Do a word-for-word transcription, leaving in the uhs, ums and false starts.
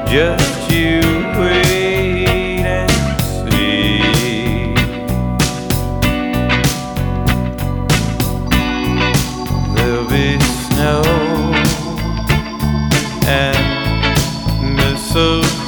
Just you wait and see. There'll be snow and mistletoe